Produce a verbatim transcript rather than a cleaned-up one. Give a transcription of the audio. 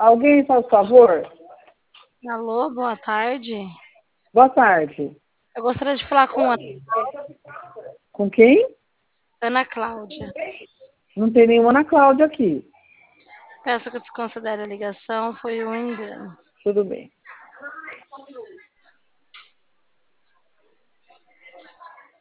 Alguém faz favor? Alô, boa tarde. Boa tarde. Eu gostaria de falar com a Com quem? Ana Cláudia. Não tem nenhuma Ana Cláudia aqui. Peço que desconsidere a ligação, foi um engano. Tudo bem.